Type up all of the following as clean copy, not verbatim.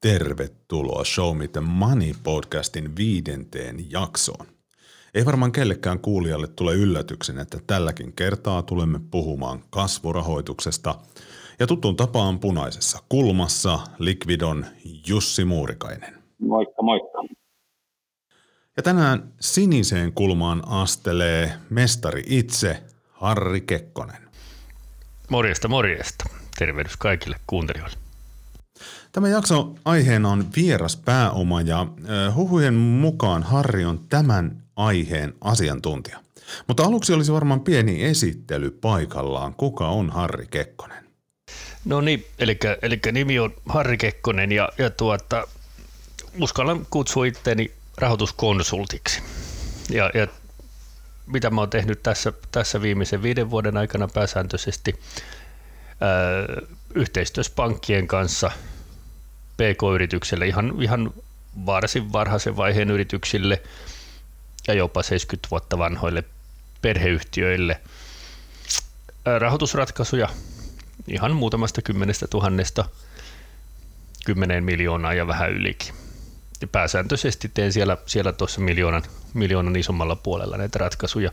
Tervetuloa Show Me the Money podcastin 5. jaksoon. Ei varmaan kellekään kuulijalle tule yllätyksen, että tälläkin kertaa tulemme puhumaan kasvurahoituksesta ja tuttuun tapaan punaisessa kulmassa Liquidon Jussi Muurikainen. Moikka, moikka. Ja tänään siniseen kulmaan astelee mestari itse, Harri Kekkonen. Morjesta, morjesta. Tervehdys kaikille kuuntelijoille. Tämä jakso aiheena on vieras pääoma ja huhujen mukaan Harri on tämän aiheen asiantuntija. Mutta aluksi olisi varmaan pieni esittely paikallaan. Kuka on Harri Kekkonen? No niin, eli nimi on Harri Kekkonen ja uskallan kutsua itteeni rahoituskonsultiksi. Ja mitä mä oon tehnyt tässä viimeisen 5 vuoden aikana pääsääntöisesti yhteistyössä pankkien kanssa PK-yritykselle, ihan varsin varhaisen vaiheen yrityksille ja jopa 70 vuotta vanhoille perheyhtiöille rahoitusratkaisuja ihan muutamasta 10 000 10 miljoonaa ja vähän ylikin. Ja pääsääntöisesti teen siellä tuossa miljoonan isommalla puolella näitä ratkaisuja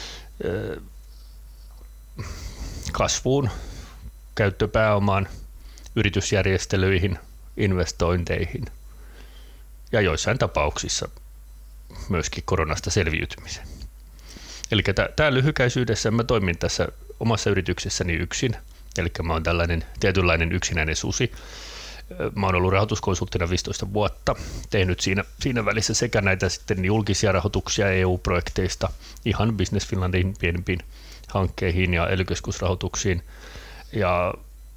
kasvuun, käyttöpääomaan, yritysjärjestelyihin, investointeihin ja joissain tapauksissa myöskin koronasta selviytymiseen. Eli tämä lyhykäisyydessä mä toimin tässä omassa yrityksessäni yksin, eli mä oon tällainen tietynlainen yksinäinen susi. Mä oon ollut rahoituskonsulttina 15 vuotta, tehnyt siinä välissä sekä näitä sitten julkisia rahoituksia EU-projekteista ihan Business Finlandin pienempiin hankkeihin ja ely-keskusrahoituksiin ja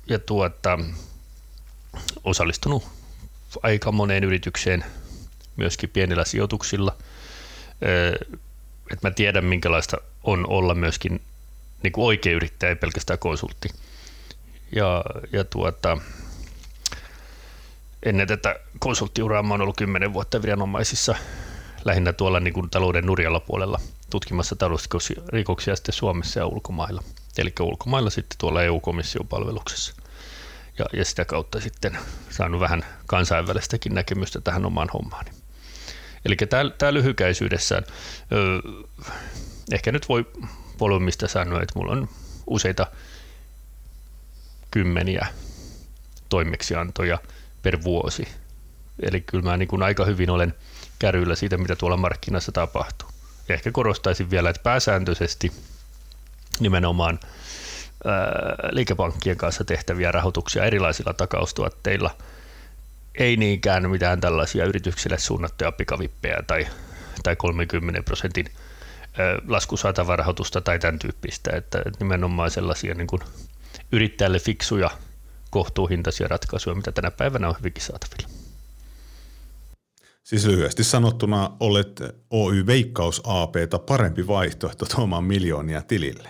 osallistunut aika moneen yritykseen myöskin pienillä sijoituksilla, että mä tiedän minkälaista on olla myöskin niin kuin oikea yrittäjä, ei pelkästään konsultti. Ja ennen tätä konsulttiuraa mä oon ollut 10 vuotta viranomaisissa, lähinnä tuolla niin kuin talouden nurjalla puolella tutkimassa talousrikoksia sitten Suomessa ja ulkomailla. Eli ulkomailla sitten tuolla EU-komission palveluksessa. Ja sitä kautta sitten saanut vähän kansainvälistäkin näkemystä tähän omaan hommaani. Eli tämä lyhykäisyydessään, ehkä nyt voi volyymista sanoa, että mulla on useita kymmeniä toimeksiantoja per vuosi. Eli kyllä mä niin kuin aika hyvin olen kärryillä siitä, mitä tuolla markkinassa tapahtuu. Ja ehkä korostaisin vielä, että pääsääntöisesti nimenomaan liikepankkien kanssa tehtäviä rahoituksia erilaisilla takaustuotteilla, ei niinkään mitään tällaisia yrityksille suunnattuja pikavippejä tai 30% laskusaatavarahoitusta tai tämän tyyppistä, että nimenomaan sellaisia niin kuin yrittäjälle fiksuja kohtuuhintaisia ratkaisuja, mitä tänä päivänä on hyvinkin saatavilla. Siis lyhyesti sanottuna olet Oy Veikkaus AP:ta parempi vaihtoehto tuomaan miljoonia tilille.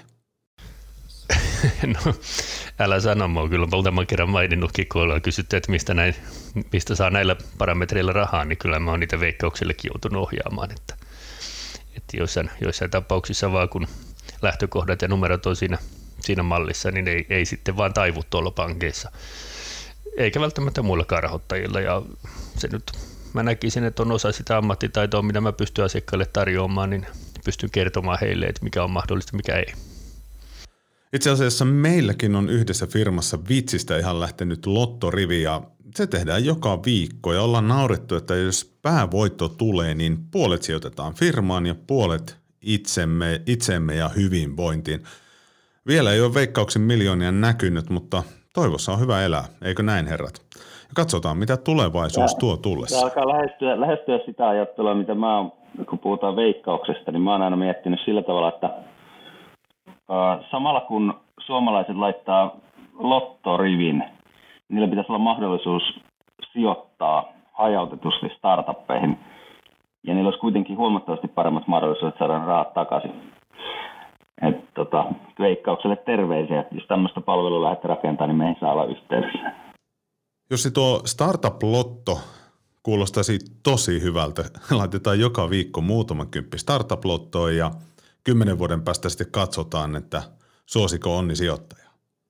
No, älä sano, mä oon kyllä muutaman kerran maininnutkin, kun ollaan kysytty, että mistä saa näillä parametreilla rahaa, niin kyllä mä oon niitä Veikkauksellekin joutunut ohjaamaan, että joissain tapauksissa vaan kun lähtökohdat ja numerot on siinä mallissa, niin ei sitten vaan taivu tuolla pankeissa, eikä välttämättä muillakaan rahoittajilla, ja se nyt mä näkisin, että on osa sitä ammattitaitoa, mitä mä pystyn asiakkaille tarjoamaan, niin pystyn kertomaan heille, että mikä on mahdollista, mikä ei. Itse asiassa meilläkin on yhdessä firmassa vitsistä ihan lähtenyt lottorivi ja se tehdään joka viikko ja ollaan naurettu, että jos päävoitto tulee, niin puolet sijoitetaan firmaan ja puolet itsemme ja hyvinvointiin. Vielä ei ole Veikkauksen miljoonia näkynyt, mutta toivossa on hyvä elää, eikö näin herrat? Ja katsotaan, mitä tulevaisuus tuo tullessa. Se alkaa lähestyä sitä ajattelua, mitä mä oon, kun puhutaan Veikkauksesta, niin mä oon aina miettinyt sillä tavalla, että samalla kun suomalaiset laittaa lottorivin, niillä pitäisi olla mahdollisuus sijoittaa hajautetusti startuppeihin. Ja niillä olisi kuitenkin huomattavasti paremmat mahdollisuudet saada rahat takaisin. Veikkaukselle terveisiä, että jos tämmöistä palvelua lähdette rakentamaan, niin meihin saa olla yhteydessä. Jussi, tuo Startup-lotto kuulostaisi tosi hyvältä. Laitetaan joka viikko muutaman kymppi Startup-lottoon ja 10 vuoden päästä sitten katsotaan, että suosiko onni sijoittaja.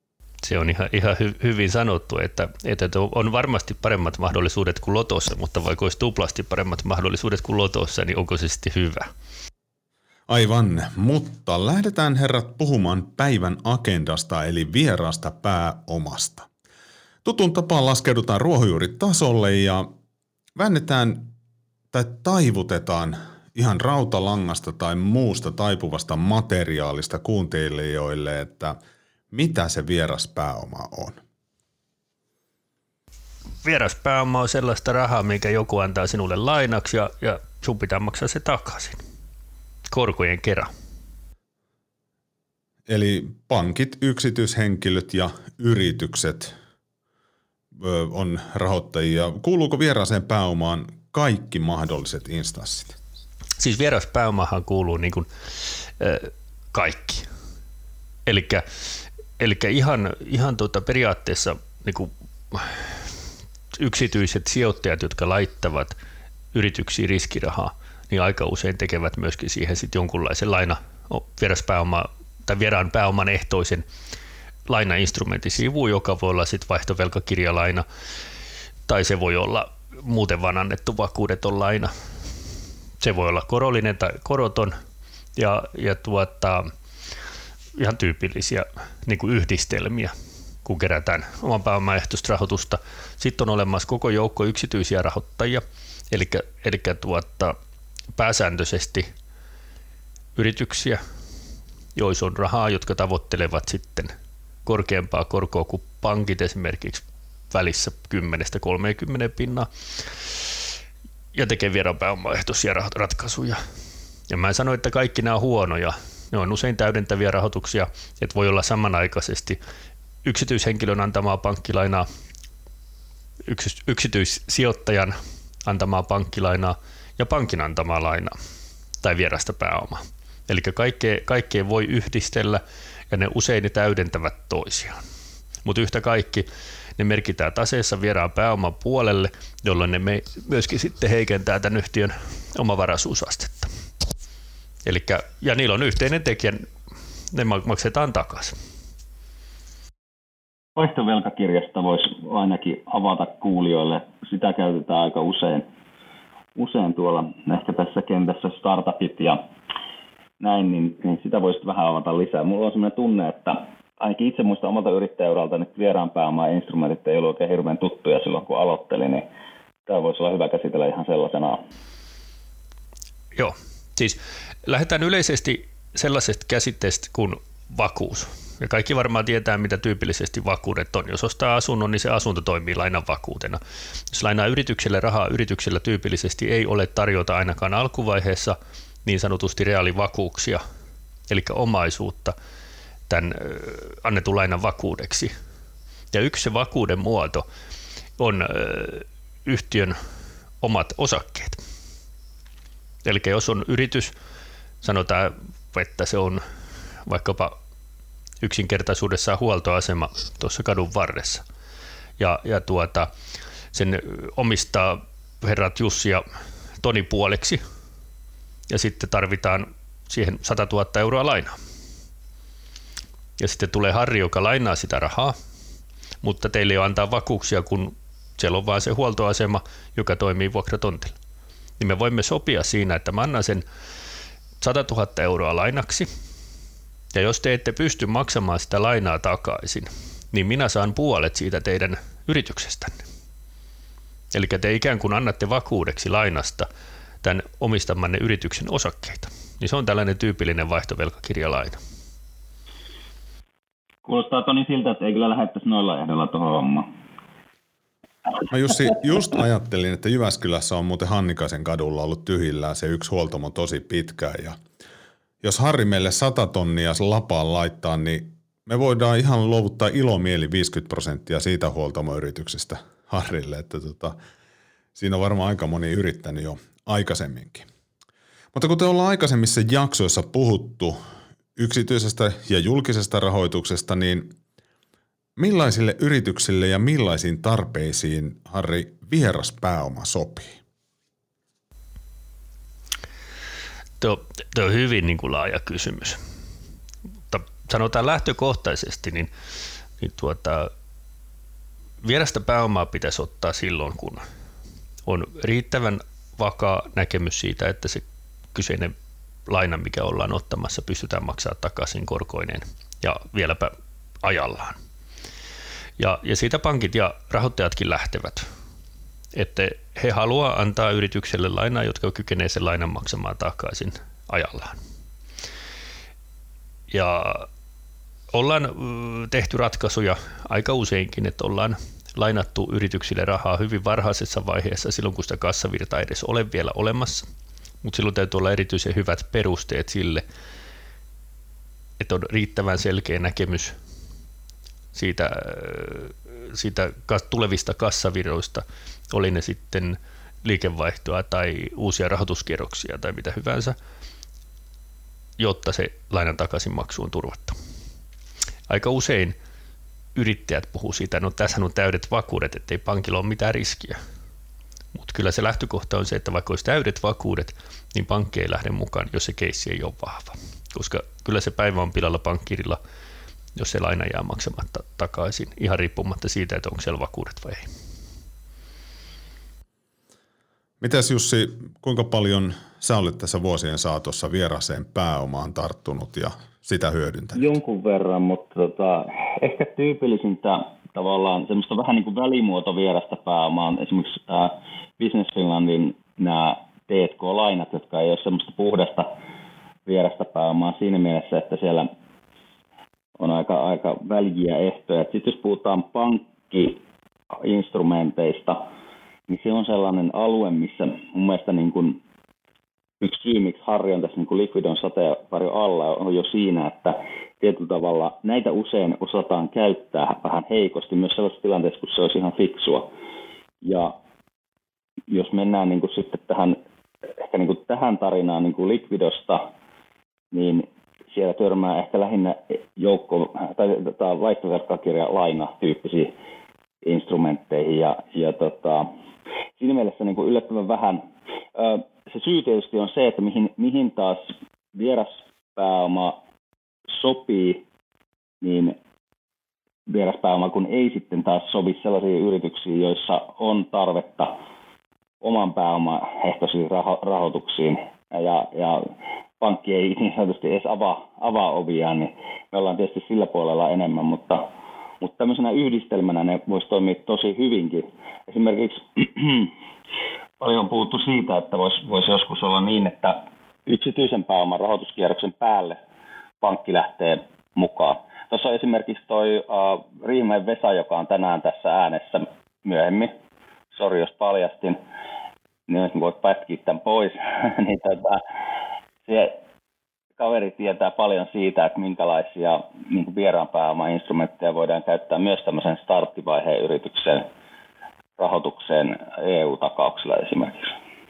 Se on ihan hyvin sanottu, että on varmasti paremmat mahdollisuudet kuin lotossa, mutta vaikka olisi tuplasti paremmat mahdollisuudet kuin lotossa, niin onko se sitten hyvä? Aivan, mutta lähdetään herrat puhumaan päivän agendasta eli vieraasta pääomasta. Tutun tapaan laskeudutaan ruohonjuuritasolle ja väännetään tai taivutetaan ihan rautalangasta tai muusta taipuvasta materiaalista kuuntelijoille, että mitä se vieras pääoma on? Vieras pääoma on sellaista rahaa, minkä joku antaa sinulle lainaksi ja sun pitää maksaa se takaisin. Korkojen kera. Eli pankit, yksityishenkilöt ja yritykset on rahoittajia. Kuuluuko vieraaseen pääomaan kaikki mahdolliset instanssit? Siis vieras pääomahan kuuluu niin kuin, kaikki. Elikkä ihan periaatteessa niin kuin yksityiset sijoittajat, jotka laittavat yrityksiin riskirahaa, niin aika usein tekevät myöskin siihen sit jonkunlaisen vieraan pääoman ehtoisen lainainstrumentin sivuun, joka voi olla sit vaihtovelkakirjalaina, tai se voi olla muuten vaan annettu vakuudeton laina. Se voi olla korollinen tai koroton ja ihan tyypillisiä niin kuin yhdistelmiä, kun kerätään oman pääoman ehtoista rahoitusta. Sitten on olemassa koko joukko yksityisiä rahoittajia, eli pääsääntöisesti yrityksiä, joissa on rahaa, jotka tavoittelevat sitten korkeampaa korkoa kuin pankit, esimerkiksi välissä 10-30% ja tekee vieraan pääomaehtoisia ratkaisuja. Ja mä en sano, että kaikki nämä on huonoja. Ne on usein täydentäviä rahoituksia, että voi olla samanaikaisesti yksityishenkilön antamaa pankkilainaa, yksityissijoittajan antamaa pankkilainaa ja pankin antamaa lainaa tai vierasta pääomaa. Eli kaikkea voi yhdistellä ja ne usein täydentävät toisiaan. Mutta yhtä kaikki ne merkitään taseessa vieraan pääoman puolelle, jolloin ne myöskin sitten heikentää tämän yhtiön omavaraisuusastetta. Ja niillä on yhteinen tekijä, ne maksetaan takaisin. Vaihtovelkakirjasta voisi ainakin avata kuulijoille. Sitä käytetään aika usein tuolla ehkä tässä kentässä startupit ja näin, niin sitä voisi vähän avata lisää. Mulla on sellainen tunne, että ainakin itse muistan omalta yrittäjäuralta, että vieraan pääomaa instrumentit ei ollut oikein hirveän tuttuja silloin, kun aloittelin, niin tämä voisi olla hyvä käsitellä ihan sellaisena. Joo, siis lähdetään yleisesti sellaisesta käsitteestä kuin vakuus. Ja kaikki varmaan tietää, mitä tyypillisesti vakuudet on. Jos ostaa asunnon, niin se asunto toimii lainan vakuutena. Jos lainaa yritykselle rahaa, yrityksellä tyypillisesti ei ole tarjota ainakaan alkuvaiheessa niin sanotusti reaalivakuuksia, eli omaisuutta tämän annetun lainan vakuudeksi. Ja yksi se vakuuden muoto on yhtiön omat osakkeet. Eli jos on yritys, sanotaan, että se on vaikkapa yksinkertaisuudessaan huoltoasema tuossa kadun varressa, ja sen omistaa herrat Jussi ja Toni puoleksi, ja sitten tarvitaan siihen 100 000 euroa lainaa. Ja sitten tulee Harri, joka lainaa sitä rahaa, mutta teille ei ole antaa vakuuksia, kun siellä on vaan se huoltoasema, joka toimii vuokratontilla. Niin me voimme sopia siinä, että mä annan sen 100 000 euroa lainaksi, ja jos te ette pysty maksamaan sitä lainaa takaisin, niin minä saan puolet siitä teidän yrityksestänne. Eli te ikään kuin annatte vakuudeksi lainasta tämän omistamanne yrityksen osakkeita. Niin se on tällainen tyypillinen vaihtovelkakirjalaina. Kuulostaa Toni siltä, että ei kyllä lähettäisi noilla ehdolla tuohon hommaan. Mä Jussi, just ajattelin, että Jyväskylässä on muuten Hannikaisen kadulla ollut tyhjillään se yksi huoltomo tosi pitkään. Ja jos Harri meille 100 tonnia lapaan laittaa, niin me voidaan ihan luovuttaa ilomieli 50% siitä huoltomoyrityksestä Harrille. Että siinä on varmaan aika moni yrittänyt jo aikaisemminkin. Mutta kuten ollaan aikaisemmissa jaksoissa puhuttu yksityisestä ja julkisesta rahoituksesta, niin millaisille yrityksille ja millaisiin tarpeisiin, Harri, vieras pääoma sopii? Tuo on hyvin niin kuin laaja kysymys. Mutta sanotaan lähtökohtaisesti, niin vierasta pääomaa pitäisi ottaa silloin, kun on riittävän vakaa näkemys siitä, että se kyseinen laina, mikä ollaan ottamassa, pystytään maksamaan takaisin korkoineen ja vieläpä ajallaan. Ja siitä pankit ja rahoittajatkin lähtevät, että he haluaa antaa yritykselle lainaa, jotka kykenee sen lainan maksamaan takaisin ajallaan. Ja ollaan tehty ratkaisuja aika useinkin, että ollaan lainattu yrityksille rahaa hyvin varhaisessa vaiheessa silloin, kun sitä kassavirtaa ei edes ole vielä olemassa, mutta silloin täytyy olla erityisen hyvät perusteet sille, että on riittävän selkeä näkemys siitä tulevista kassavirroista, oli ne sitten liikevaihtoa tai uusia rahoituskierroksia tai mitä hyvänsä, jotta se lainan takaisinmaksu on turvattu. Aika usein yrittäjät puhuu siitä, että no tässä on täydet vakuudet, ettei pankilla ole mitään riskiä. Mutta kyllä se lähtökohta on se, että vaikka olisi täydet vakuudet, niin pankki ei lähde mukaan, jos se keissi ei ole vahva. Koska kyllä se päivä on pilalla pankkirilla, jos se laina jää maksamatta takaisin, ihan riippumatta siitä, että onko siellä vakuudet vai ei. Mitäs Jussi, kuinka paljon sä olet tässä vuosien saatossa vieraseen pääomaan tarttunut ja sitä hyödyntänyt? Jonkun verran, mutta ehkä tyypillisintä tavallaan semmoista vähän niin kuin välimuoto vierasta pääomaa on esimerkiksi Business Finlandin nämä T&K-lainat, jotka ei ole semmoista puhdasta vierasta pääomaa siinä mielessä, että siellä on aika väljiä ehtoja. Sitten jos puhutaan pankki-instrumenteista, niin se on sellainen alue, missä mun mielestä niin kuin yksi syy, miksi Harri on tässä niin kuin Liquidon sateenvarjon alla, on jo siinä, että tietyllä tavalla näitä usein osataan käyttää vähän heikosti, myös sellaisessa tilanteessa, kun se olisi ihan fiksua. Ja jos mennään niin kuin sitten ehkä niin kuin tähän tarinaan niin kuin Liquidosta, niin siellä törmää ehkä lähinnä tai vaihtovelkakirja-laina-tyyppisiä instrumentteihin. Ja siinä mielessä niin kuin yllättävän vähän. Se syy tietysti on se, että mihin taas vieraspääoma sopii, niin vieraspääoma kun ei sitten taas sovi sellaisiin yrityksiin, joissa on tarvetta oman pääomaehtoisiin rahoituksiin ja pankki ei niin sanotusti edes avaa oviaan, niin me ollaan tietysti sillä puolella enemmän, mutta tämmöisenä yhdistelmänä ne voisi toimia tosi hyvinkin. Esimerkiksi paljon on puhuttu siitä, että voisi joskus olla niin, että yksityisen pääoman rahoituskierroksen päälle pankki lähtee mukaan. Tuossa on esimerkiksi toi Riihimäen Vesa, joka on tänään tässä äänessä myöhemmin. Sori, jos paljastin, niin jos voit pätkiä tämän pois. niin se kaveri tietää paljon siitä, että minkälaisia niin vieraan pääoman instrumentteja voidaan käyttää myös tämmöisen starttivaiheen yrityksen rahoitukseen EU-takauksella esimerkiksi.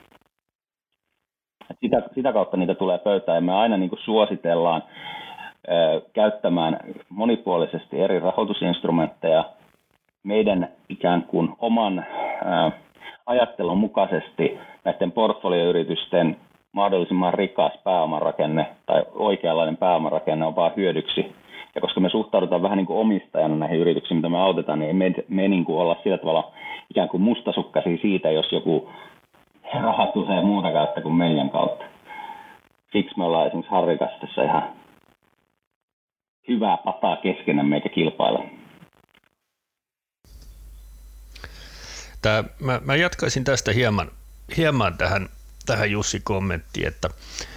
Sitä kautta niitä tulee pöytään ja me aina niin kuin suositellaan käyttämään monipuolisesti eri rahoitusinstrumentteja meidän ikään kuin oman ajattelun mukaisesti näiden portfolioyritysten mahdollisimman rikas pääomarakenne tai oikeanlainen pääomarakenne on vaan hyödyksi. Ja koska me suhtaudutaan vähän niin kuin omistajana näihin yrityksiin, mitä me autetaan, niin ei me niin kuin olla sillä tavalla ikään kuin mustasukkaisia siitä, jos joku raha tulee muuta kautta kuin meidän kautta. Siksi me ollaan esimerkiksi Harrin kanssa tässä ihan hyvää pataa keskenämme eikä kilpailla. Mä jatkaisin tästä hieman tähän Jussi kommenttiin, että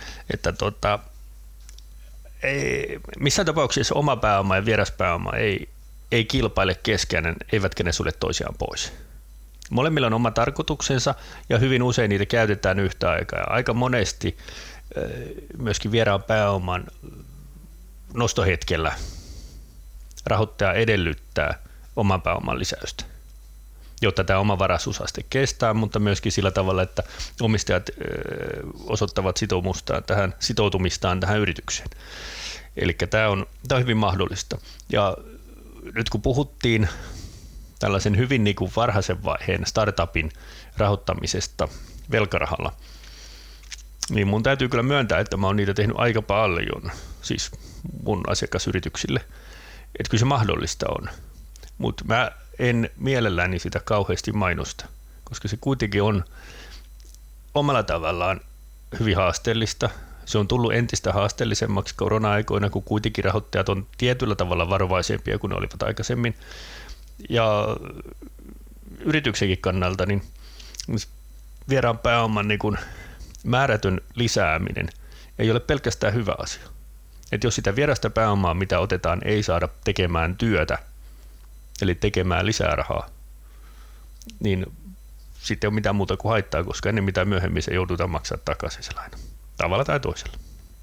missään tapauksessa oma pääoma ja vieraspääoma ei kilpaile keskenään, eivätkä ne sulle toisiaan pois. Molemmilla on oma tarkoituksensa ja hyvin usein niitä käytetään yhtä aikaa. Aika monesti myöskin vieraan pääoman nostohetkellä rahoittaja edellyttää oman pääoman lisäystä, jotta tämä omavaraisuusaste kestää, mutta myöskin sillä tavalla, että omistajat osoittavat sitoutumistaan tähän yritykseen. Eli tämä on hyvin mahdollista. Ja nyt kun puhuttiin tällaisen hyvin niin kuin varhaisen vaiheen startupin rahoittamisesta velkarahalla, niin mun täytyy kyllä myöntää, että mä oon niitä tehnyt aika paljon, siis mun asiakasyrityksille. Että kyllä se mahdollista on, mutta mä en mielelläni sitä kauheasti mainosta, koska se kuitenkin on omalla tavallaan hyvin haasteellista. Se on tullut entistä haasteellisemmaksi korona-aikoina, kun kuitenkin rahoittajat on tietyllä tavalla varovaisempia kuin ne olivat aikaisemmin. Ja yrityksenkin kannalta niin vieraan pääoman niin kuin määrätön lisääminen ei ole pelkästään hyvä asia. Että jos sitä vierasta pääomaa, mitä otetaan, ei saada tekemään työtä, eli tekemään lisää rahaa, niin sitten ei ole mitään muuta kuin haittaa, koska ennen mitä myöhemmin se joudutaan maksaa takaisin se laina, tavalla tai toisella.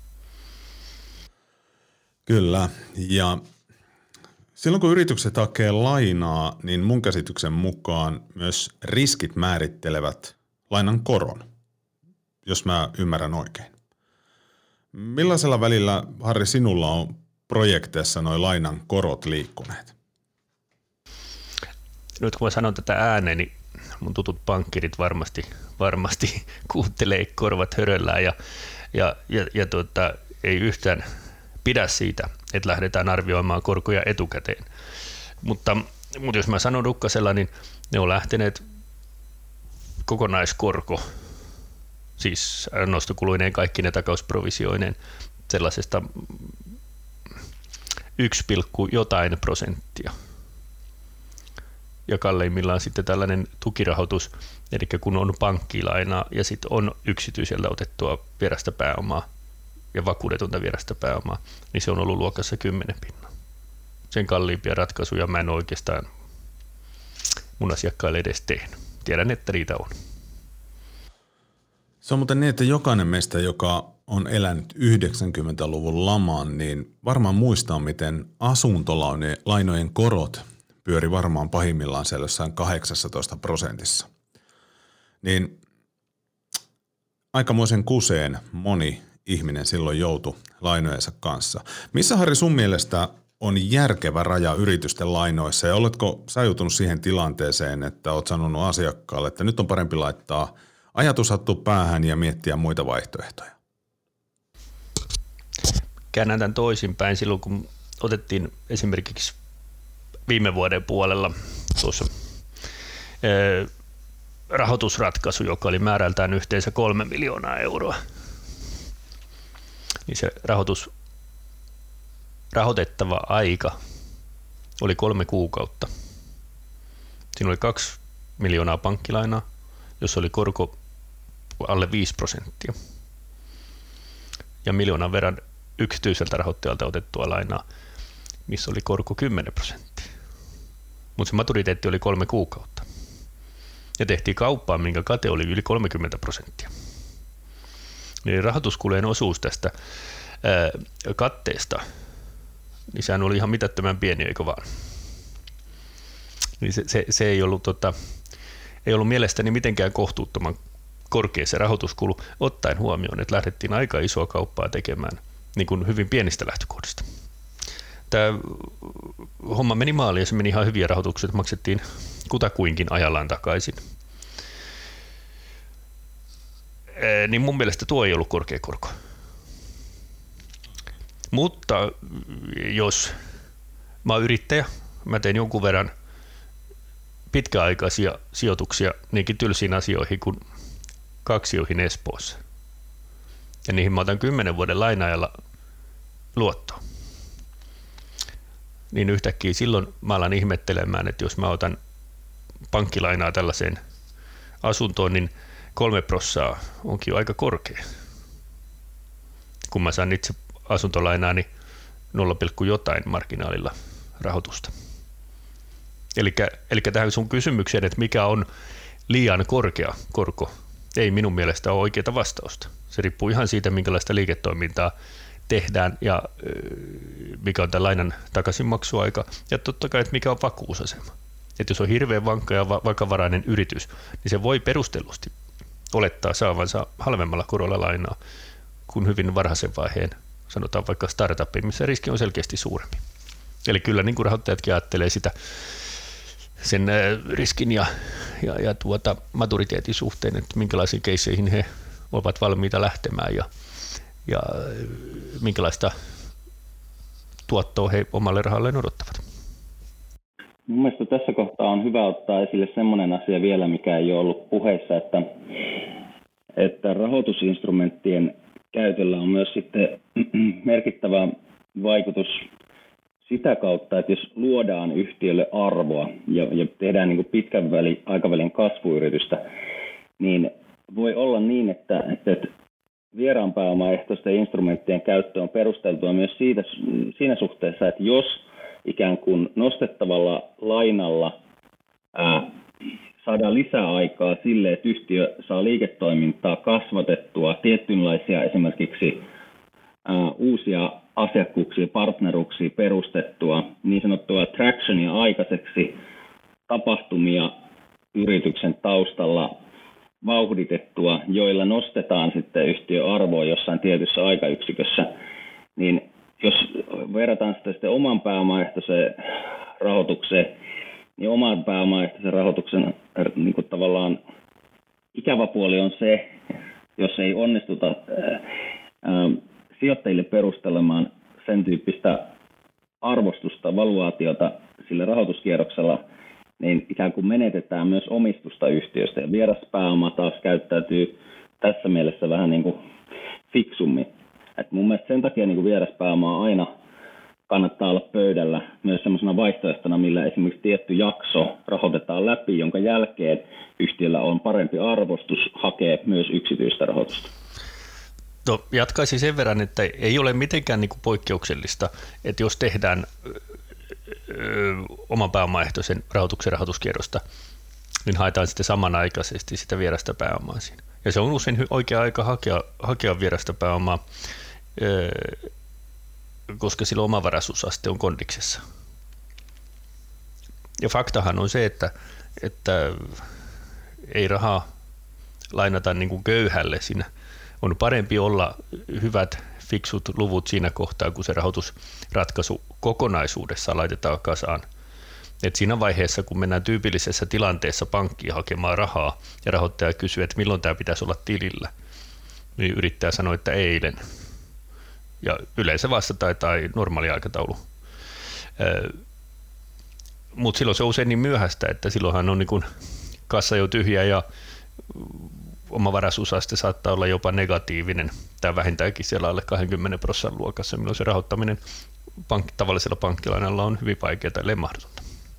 Kyllä, ja silloin kun yritykset hakee lainaa, niin mun käsityksen mukaan myös riskit määrittelevät lainan koron, jos mä ymmärrän oikein. Millaisella välillä, Harri, sinulla on projekteissa nuo lainan korot liikkuneet? Nyt kun mä sanon tätä ääneen, niin mun tutut pankkirit varmasti kuuntelee, korvat höröllään ja ei yhtään pidä siitä, että lähdetään arvioimaan korkoja etukäteen. Mutta jos mä sanon rukkasella, niin ne on lähteneet kokonaiskorko, siis nostokuluineen kaikki ne takausprovisioineen sellaisesta 1,jotain%. Ja kalleimmillaan sitten tällainen tukirahoitus, eli kun on pankkilainaa ja sitten on yksityiseltä otettua vierasta pääomaa ja vakuudetonta vierasta pääomaa, niin se on ollut luokassa 10%. Sen kalliimpia ratkaisuja mä en oikeastaan mun asiakkaille edes tehnyt. Tiedän, että niitä on. Se on muuten niin, että jokainen meistä, joka on elänyt 90-luvun lamaan, niin varmaan muistaa, miten asuntolainojen korot pyöri varmaan pahimmillaan siellä jossain 18%. Niin aikamoisen kuseen moni ihminen silloin joutui lainojensa kanssa. Missä, Harri, sun mielestä on järkevä raja yritysten lainoissa ja oletko sä joutunut siihen tilanteeseen, että oot sanonut asiakkaalle, että nyt on parempi laittaa ajatus hattu päähän ja miettiä muita vaihtoehtoja? Käännän tämän toisinpäin. Silloin kun otettiin esimerkiksi viime vuoden puolella tuossa rahoitusratkaisu, joka oli määrältään yhteensä 3 miljoonaa euroa, niin se rahoitettava aika oli 3 kuukautta. Siinä oli 2 miljoonaa pankkilainaa, jossa oli korko alle 5%. Ja miljoonan verran yksityiseltä rahoittajalta otettua lainaa, missä oli korko 10%. Mutta se maturiteetti oli 3 kuukautta. Ja tehtiin kauppaa, minkä kate oli yli 30%. Niin rahoituskulujen osuus tästä katteesta, niin sehän oli ihan mitättömän pieni, eikö vaan? Niin se ei ollut mielestäni mitenkään kohtuuttoman korkea se rahoituskulu, ottaen huomioon, että lähdettiin aika isoa kauppaa tekemään niin kuin hyvin pienistä lähtökohdista. Tämä homma meni maaliin ja se meni ihan hyviä rahoitukset, maksettiin kutakuinkin ajallaan takaisin. Niin mun mielestä tuo ei ollut korkea korko. Mutta jos mä oon yrittäjä, mä teen jonkun verran pitkäaikaisia sijoituksia niinkin tylsiin asioihin kuin kaksioihin Espoossa. Ja niihin mä otan 10 vuoden laina-ajalla luottoa. Niin yhtäkkiä silloin mä alan ihmettelemään, että jos mä otan pankkilainaa tällaiseen asuntoon, niin 3% onkin jo aika korkea. Kun mä saan itse asuntolainaa, niin 0,jotain marginaalilla rahoitusta. Eli tähän sun kysymykseen, että mikä on liian korkea korko, ei minun mielestä ole oikeaa vastausta. Se riippuu ihan siitä, minkälaista liiketoimintaa tehdään ja mikä on tämän lainan takaisinmaksuaika ja totta kai, että mikä on vakuusasema. Että jos on hirveän vankka ja vakavarainen yritys, niin se voi perustellusti olettaa saavansa halvemmalla korolla lainaa kuin hyvin varhaisen vaiheen, sanotaan vaikka startupiin, missä riski on selkeästi suurempi. Eli kyllä niin kuin rahoittajatkin ajattelee sitä sen riskin ja maturiteetin suhteen, että minkälaisiin keisseihin he ovat valmiita lähtemään ja minkälaista tuottoa he omalle rahalleen odottavat. Mun mielestä tässä kohtaa on hyvä ottaa esille semmoinen asia vielä, mikä ei ole ollut puheissa, että rahoitusinstrumenttien käytöllä on myös sitten merkittävä vaikutus sitä kautta, että jos luodaan yhtiölle arvoa ja tehdään niin kuin pitkän aikavälin kasvuyritystä, niin voi olla niin, että vieraan pääomaehtoisten instrumenttien käyttö on perusteltua myös siinä suhteessa, että jos ikään kuin nostettavalla lainalla saadaan lisää aikaa sille, että yhtiö saa liiketoimintaa kasvatettua, tietynlaisia esimerkiksi uusia asiakkuuksia, partneruksia perustettua, niin sanottua tractionia aikaiseksi, tapahtumia yrityksen taustalla vauhditettua, joilla nostetaan sitten yhtiöarvoa jossain tietyssä aikayksikössä, niin jos verrataan sitä sitten oman pääomaehtoiseen rahoitukseen, niin oman pääomaehtoisen rahoituksen niin kuin tavallaan ikävä puoli on se, jos ei onnistuta sijoittajille perustelemaan sen tyyppistä arvostusta, valuaatiota sillä rahoituskierroksella, niin ikään kuin menetetään myös omistusta yhtiöstä. Ja vieraspääoma taas käyttäytyy tässä mielessä vähän niin kuin fiksummin. Et mun mielestä sen takia niin kuin vieraspääomaa aina kannattaa olla pöydällä myös semmoisena vaihtoehtona, millä esimerkiksi tietty jakso rahoitetaan läpi, jonka jälkeen yhtiöllä on parempi arvostus hakea myös yksityistä rahoitusta. No, jatkaisin sen verran, että ei ole mitenkään niin kuin poikkeuksellista, että jos tehdään oman pääomaehtoisen rahoituksen rahoituskierrosta, niin haetaan sitten samanaikaisesti sitä vierasta pääomaa siinä. Ja se on usein oikea aika hakea vierasta pääomaa, koska silloin omavaraisuusaste on kondiksessa. Ja faktahan on se, että ei rahaa lainata niin kuin köyhälle siinä. On parempi olla hyvät, fiksut luvut siinä kohtaa, kun se rahoitusratkaisu kokonaisuudessaan laitetaan kasaan. Et siinä vaiheessa, kun mennään tyypillisessä tilanteessa pankkiin hakemaan rahaa ja rahoittaja kysyy, että milloin tämä pitäisi olla tilillä, niin yrittää sanoa, että eilen. Ja yleensä vastataan tai normaali aikataulu. Mutta silloin se on usein niin myöhäistä, että silloinhan on niin kun kassa jo tyhjä ja omavaraisuusaste saattaa olla jopa negatiivinen tai vähintäänkin siellä alle 20% luokassa, milloin se rahoittaminen tavallisella pankkilainalla on hyvin vaikeaa tai mahdotonta.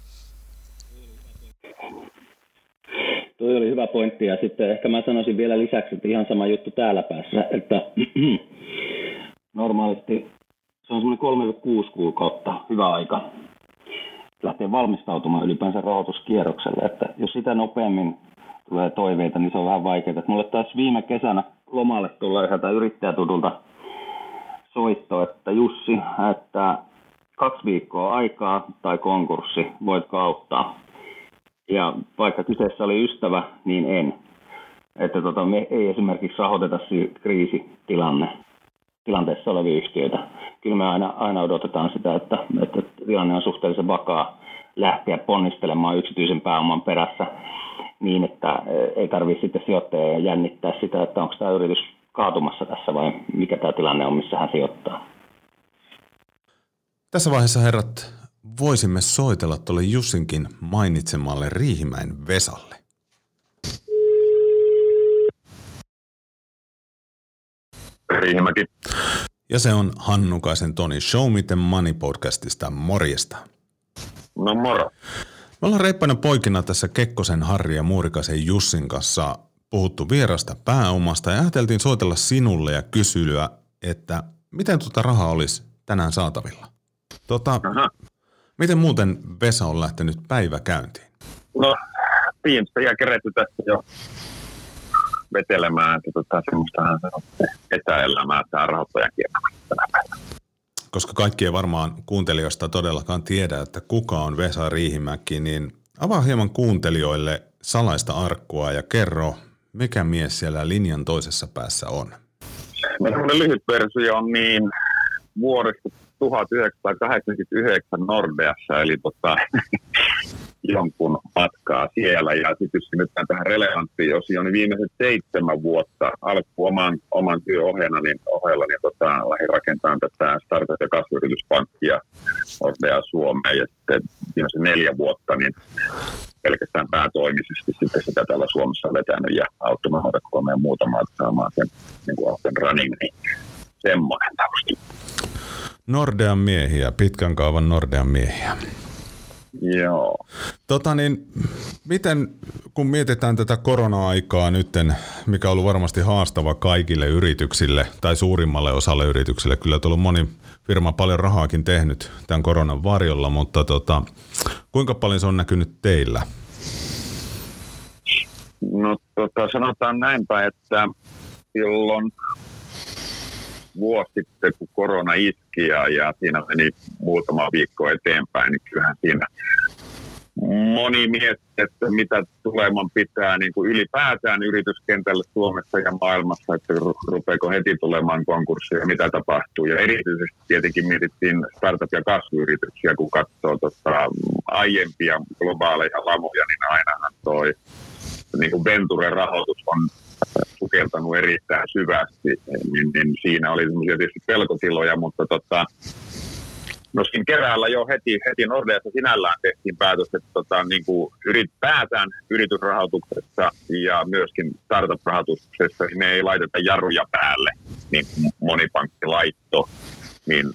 Tuo oli hyvä pointti ja sitten ehkä mä sanoisin vielä lisäksi, että ihan sama juttu täällä päässä, että normaalisti se on semmoinen 3-6 kuukautta hyvä aika lähteä valmistautumaan ylipäänsä rahoituskierrokselle, että jos sitä nopeammin tulee toiveita, niin se on vähän vaikeaa. Mulle taas viime kesänä lomalle tulla yhdeltä yrittäjätudulta soitto, että Jussi, että 2 viikkoa aikaa tai konkurssi, voitko auttaa? Ja vaikka kyseessä oli ystävä, niin en. Että me ei esimerkiksi rahoiteta kriisitilanteessa olevia yhtiöitä. Kyllä me aina odotetaan sitä, että tilanne on suhteellisen vakaa lähteä ponnistelemaan yksityisen pääoman perässä niin, että ei tarvitse sitten sijoittajia jännittää sitä, että onko tämä yritys kaatumassa tässä vai mikä tämä tilanne on, missä hän sijoittaa. Tässä vaiheessa, herrat, voisimme soitella tuolle Jussinkin mainitsemalle Riihimäen Vesalle. Riihimäki. Ja se on Hannukaisen Toni Show Me the Money -podcastista. Morjesta. No moro. Me ollaan reippaina poikina tässä Kekkosen Harri ja Muurikaisen Jussin kanssa puhuttu vierasta pääomasta ja ajateltiin soitella sinulle ja kysyä, että miten rahaa olisi tänään saatavilla. Miten muuten Vesa on lähtenyt päiväkäyntiin? No, Teamsia kerätty tässä jo vetelemään, että semmoistahan se on etäelämää tämä rahoittajan kiertämässä tänä päivänä. Koska kaikki ei varmaan kuuntelijoista todellakaan tiedä, että kuka on Vesa Riihimäki, niin avaa hieman kuuntelijoille salaista arkkua ja kerro, mikä mies siellä linjan toisessa päässä on. No semmoinen lyhyt versio on niin vuodesta 1989 Nordeassa, eli jonkun matkaa siellä. Ja sitten jos siirrytään tähän relevanttiin osioon, niin viimeiset 7 vuotta alkuun oman työohjelma ohella lähdin rakentamaan tätä startup- ja kasvuyrityspankkia Nordea Suomeen. Ja sitten viimeiset 4 vuotta niin pelkästään päätoimisesti sitten sitä täällä Suomessa vetänyt ja auttamaan koko meidän muutamaa saamaan sen niin kuin open running, niin semmoinen tausta. Nordean miehiä, pitkän kaavan Nordean miehiä. Joo. Miten, kun mietitään tätä korona-aikaa nytten, mikä on ollut varmasti haastava kaikille yrityksille tai suurimmalle osalle yrityksille, kyllä tullut moni firma paljon rahaakin tehnyt tämän koronan varjolla, mutta kuinka paljon se on näkynyt teillä? No sanotaan näinpä, että silloin vuosi sitten, kun korona iski ja siinä meni muutama viikko eteenpäin, niin kyllähän siinä moni mietti, että mitä tuleman pitää niin kuin ylipäätään yrityskentällä Suomessa ja maailmassa, että rupeeko heti tulemaan konkurssia ja mitä tapahtuu. Ja erityisesti tietenkin mietittiin startup- ja kasvuyrityksiä, kun katsoo aiempia globaaleja lamoja, niin ainahan toi niin kuin venture-rahoitus on sukeltanut erittäin syvästi, niin siinä oli semmoisia tietysti pelkotiloja, mutta no siinä keväällä jo heti Nordeassa sinällään tehtiin päätös, että niin kuin ylipäätään yritysrahoituksessa ja myöskin startup-rahoituksessa niin me ei laiteta jarruja päälle, niin moni pankki laitto. Niin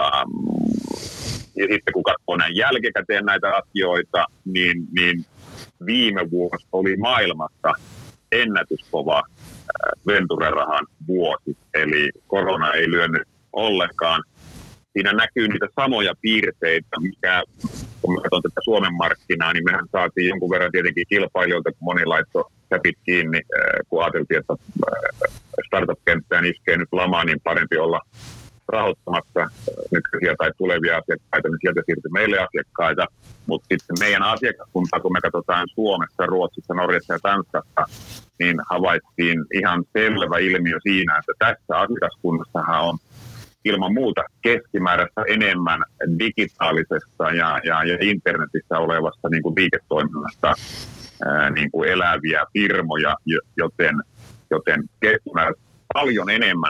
ja sitten kun katsoo näin jälkikäteen näitä asioita, niin viime vuosi oli maailmassa ennätyskova venture-rahan vuosi, eli korona ei lyönyt ollenkaan. Siinä näkyy niitä samoja piirteitä, mikä, kun mä katson tätä Suomen markkinaa, niin mehän saatiin jonkun verran tietenkin kilpailijoilta, kun moni laittoi säpit kiinni, kun ajateltiin, että startup-kenttään iskee nyt lamaa, niin parempi olla rahoittamassa nykyisiä tai tulevia asiakkaita, niin sieltä siirtyi meille asiakkaita. Mutta sitten meidän asiakaskuntaa, kun me katsotaan Suomessa, Ruotsissa, Norjassa ja Tanskassa, niin havaittiin ihan selvä ilmiö siinä, että tässä asiakaskunnassahan on ilman muuta keskimääräistä enemmän digitaalisesta ja internetissä olevasta niin kuin liiketoiminnasta niin kuin eläviä firmoja, joten keskimääräistä paljon enemmän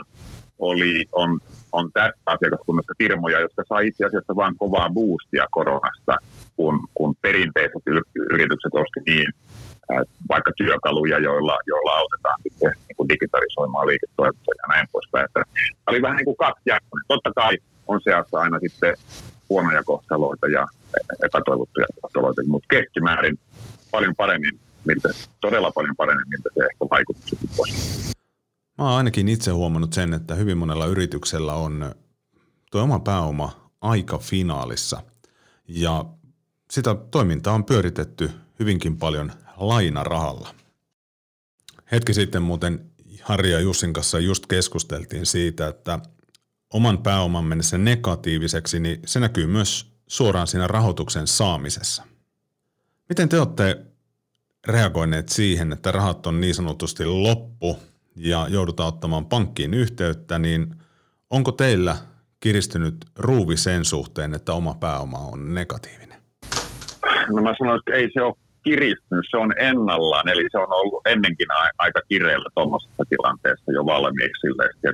on tässä asiakaskunnassa firmoja, jotka saa itse asiassa vain kovaa boostia koronasta, kun perinteiset yritykset osti niin vaikka työkaluja, joilla autetaan sitten niin digitalisoimaan liiketoimintaa ja näin poispäin. Tämä oli vähän niin kuin kaksijaksoinen. Totta kai on seassa aina sitten huonoja kohtaloita ja epätoivottuja kohtaloita, mutta keskimäärin paljon paremmin, todella paljon paremmin, miltä se ehkä vaikutti pois. Mä oon ainakin itse huomannut sen, että hyvin monella yrityksellä on tuo oma pääoma aika finaalissa ja sitä toimintaa on pyöritetty hyvinkin paljon lainarahalla. Hetki sitten muuten Harri ja Jussin kanssa just keskusteltiin siitä, että oman pääoman mennessä negatiiviseksi, niin se näkyy myös suoraan siinä rahoituksen saamisessa. Miten te olette reagoineet siihen, että rahat on niin sanotusti loppu ja joudutaan ottamaan pankkiin yhteyttä, niin onko teillä kiristynyt ruuvi sen suhteen, että oma pääoma on negatiivinen? No mä sanoin, että ei se ole kiristynyt, se on ennallaan, eli se on ollut ennenkin aika kireellä tuommoisessa tilanteessa jo valmiiksi.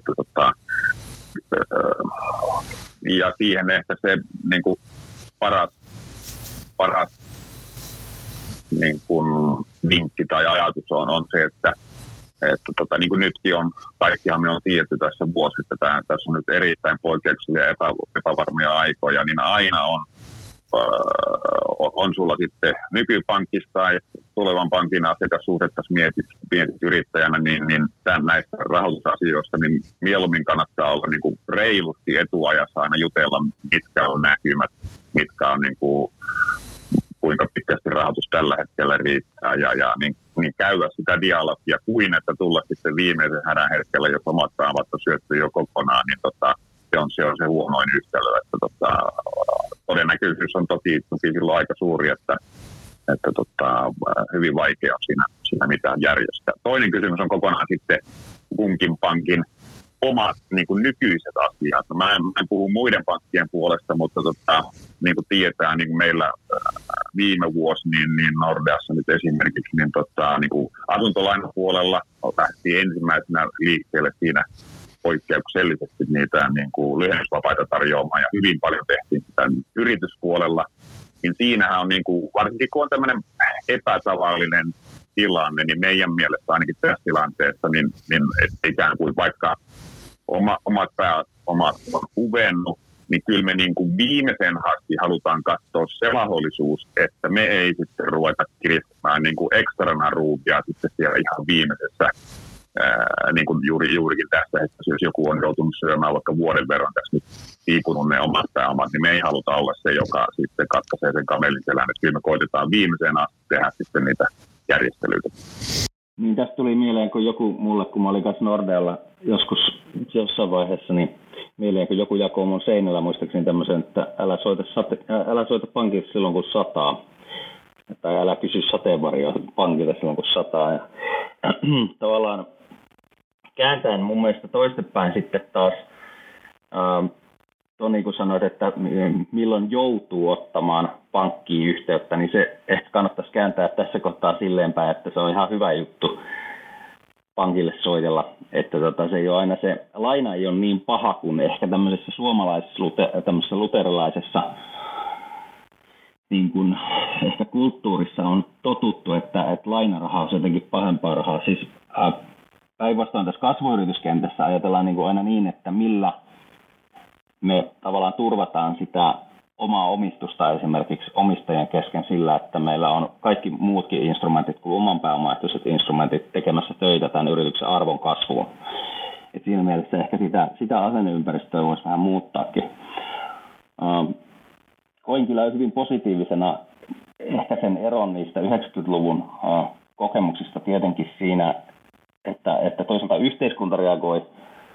Ja siihen ehkä se niin kuin paras niin kuin vinkki tai ajatus on se, että niin kuin nytkin on, kaikkihan me on tiedetty tässä vuosi, että tässä on nyt erittäin poikkeuksellisia epävarmoja aikoja, niin aina on sulla sitten nykypankissa tai tulevan pankin asiakassuhdetta mietit yrittäjänä, niin näistä rahoitusasioista niin mieluummin kannattaa olla niin kuin reilusti etuajassa aina jutella, mitkä on näkymät, mitkä on niin kuin, kuinka pitkästi rahoitus tällä hetkellä riittää ja niin käydä sitä dialogia kuin että tulla sitten viimeisen hädän hetkellä, jos omat pääomat on syötty jo kokonaan, niin se on se huonoin yhtälö, että todennäköisyys on toki silloin aika suuri, että hyvin vaikea on siinä mitään järjestää. Toinen kysymys on kokonaan sitten kunkin pankin omat niin kuin nykyiset asiat. Mä en puhu muiden pankkien puolesta, mutta niin kuin tietää, niin kuin viime vuosi, niin Nordeassa nyt esimerkiksi niin kuin asuntolainapuolella lähti ensimmäisenä liikkeelle siinä poikkeuksellisesti niitä niin kuin lyhennysvapaita tarjoamaan ja hyvin paljon tehtiin sitä yrityspuolella. Niin siinähän on, niin kuin, varsinkin kun on tämmöinen epätavallinen tilanne, niin meidän mielestä ainakin tässä tilanteessa, niin että ikään kuin vaikka omat pääomat on huvennut, niin kyllä me niin kuin viimeisen asti halutaan katsoa se mahdollisuus, että me ei sitten ruveta kiristämään niin kuin ekstrana ruuvia sitten siellä ihan viimeisessä, niin kuin juurikin tässä hetkessä, jos joku on joutunut syömään vaikka vuoden verran tässä nyt tiipunut ne omat pääomat, niin me ei haluta olla se, joka sitten katkaisee sen kamelin selän, että kyllä me koitetaan viimeiseen asti tehdä sitten niitä järjestelyitä. Niin tästä tuli mieleen, kun joku mulle, kun mä olin kanssa Nordealla joskus jossain vaiheessa, niin mieleen, kun joku jakoi mun seinällä muistaakseni tämmöisen, että älä soita pankille silloin kun sataa. Tai älä kysy sateenvarjoa pankilta silloin kun sataa. Ja tavallaan kääntäen mun mielestä toistepäin sitten taas, Toni kun sanoit, että milloin joutuu ottamaan pankkiin yhteyttä, niin se ehkä kannattaisi kääntää tässä kohtaa silleen päin, että se on ihan hyvä juttu pankille soitella, että se ei ole aina se, laina ei ole niin paha kuin ehkä tämmöisessä suomalaisessa, tämmöisessä luterilaisessa niin kuin ehkä kulttuurissa on totuttu, että lainaraha on jotenkin pahempaa rahaa. Siis päinvastoin tässä kasvuyrityskentässä ajatellaan niin kuin aina niin, että millä me tavallaan turvataan sitä omaa omistusta esimerkiksi omistajien kesken sillä, että meillä on kaikki muutkin instrumentit kuin oman pääomaehtoiset instrumentit tekemässä töitä tämän yrityksen arvon kasvuun. Et siinä mielessä ehkä sitä asenneympäristöä voisi vähän muuttaakin. Koin kyllä hyvin positiivisena ehkä sen eron niistä 90-luvun kokemuksista tietenkin siinä, että toisaalta yhteiskunta reagoi